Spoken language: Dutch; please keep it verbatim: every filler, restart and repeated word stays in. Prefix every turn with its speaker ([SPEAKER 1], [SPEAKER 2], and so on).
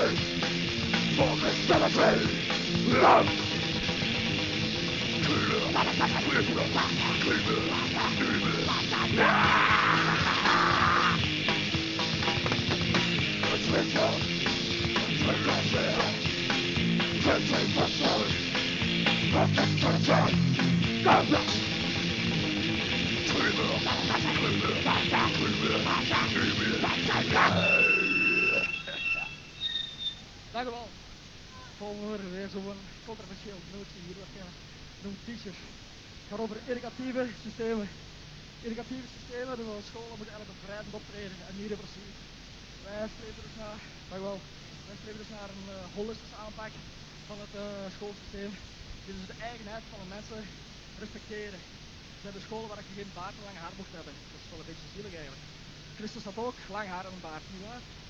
[SPEAKER 1] Dank u wel. Volgende weer zo'n controversieel nootje hier. Een t-shirt. Het gaat over educatieve systemen. Educatieve systemen, de scholen moeten eigenlijk bevrijdend optreden en niet repressief. Wij streven dus naar, dank u wel, wij streven dus naar een uh, holistische aanpak van het uh, schoolsysteem. Die dus de eigenheid van de mensen respecteren. Er zijn de scholen waar je geen baard en lang haar mocht hebben. Dat is wel een beetje zielig eigenlijk. Christus had ook lang haar en een baard, nietwaar?